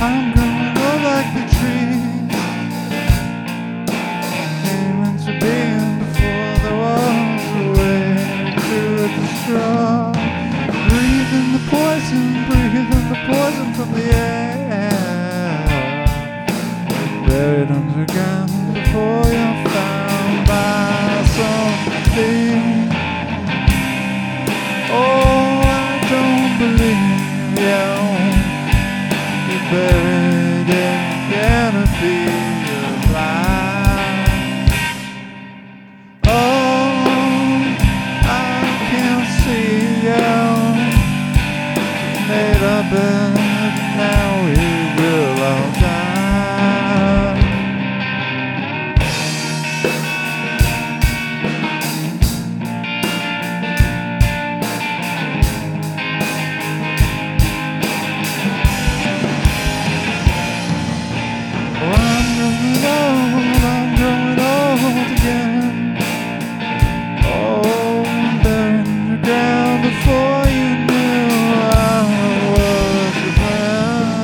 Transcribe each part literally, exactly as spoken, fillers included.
I'm growing old like the trees came into being before there was a way to destroy. Breathing the poison, breathing the poison from the air, buried underground before you're found by something. Oh, I don't believe you. You're buried in a canopy of light. Oh, I can't see you. Made a bed, now we will all die. Before you knew I was your friend.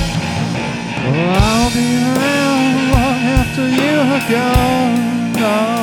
I'll be around long after you are gone.